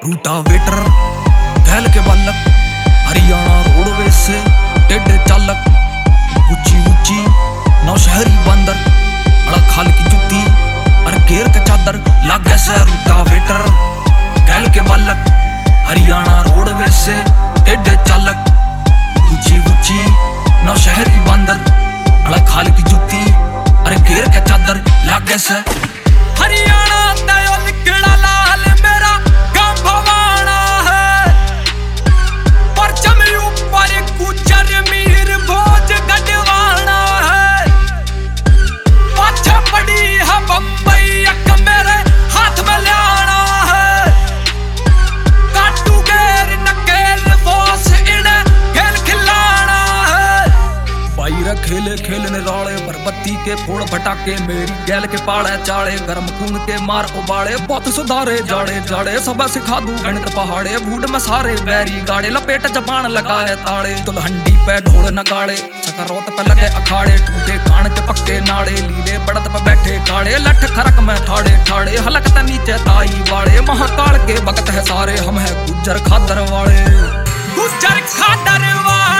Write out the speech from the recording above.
Rotavator घैल के बालक, हरियाणा रोडवेज से टेढ़े चालक, ऊंची ऊंची नौशहरी बंदर, अड़ा खाल की जुत्ती और घेर का चादर, लागे से रूटावेटर घैल के बालक, हरियाणा रोडवेज से टेढ़े चालक, ऊंची ऊंची नौशहरी बंदर, अड़ा खाल की जुत्ती और घेर का चादर, लागे से हरियाणा तयो लिखड़ा लाल मेरा गांव भवाना है, परचम ऊपर गुजर मीर भोज गढ़वाना है, पाछा पड़ी है बम्बई अक मेरे हाथ में लाना है, काटू गेर नकेल बोस इन्हें खेल खिलाना है, बाईरा खेले खेलने राले बरबत्ती के फोड़ भटाके, मेरी गैल के पाड़े चाड़े, गर्म खून के मार उबाड़े, बहुत सुधारे जाड़े जाड़े, सब सिखा दूं गणित पहाड़े, बूढ़ में सारे बैरी गाड़े, लपेट जबान लगाए ताड़े, दुल्हंडी पे ढोल नगाड़े, सकरोत पे लगे अखाड़े, टूटे कान के पक्के नाड़े, लीले बड़द पे बैठे काड़े, लठ खरक में ठाड़े ठाड़े, हलक त नीचे ताई वाड़े, महाकाल के भगत है सारे, हम है गुज्जर खादर वाले, गुज्जर खादर वाले।